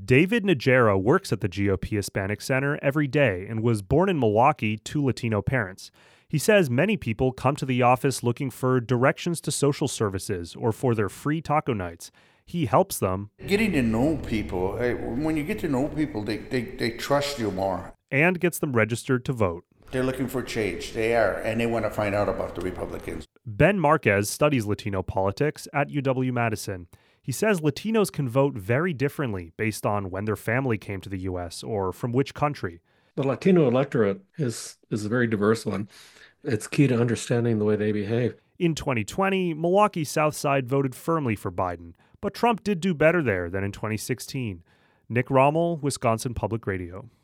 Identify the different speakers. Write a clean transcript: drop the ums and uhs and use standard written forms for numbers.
Speaker 1: David Najera works at the GOP Hispanic Center every day and was born in Milwaukee to Latino parents. He says many people come to the office looking for directions to social services or for their free taco nights. He helps them.
Speaker 2: Getting to know people, when you get to know people, they trust you more.
Speaker 1: And gets them registered to vote.
Speaker 2: They're looking for change. They are, and they want to find out about the Republicans.
Speaker 1: Ben Marquez studies Latino politics at UW-Madison. He says Latinos can vote very differently based on when their family came to the U.S. or from which country.
Speaker 3: The Latino electorate is a very diverse one. It's key to understanding the way they behave.
Speaker 1: In 2020, Milwaukee's South Side voted firmly for Biden, but Trump did do better there than in 2016. Nick Rommel, Wisconsin Public Radio.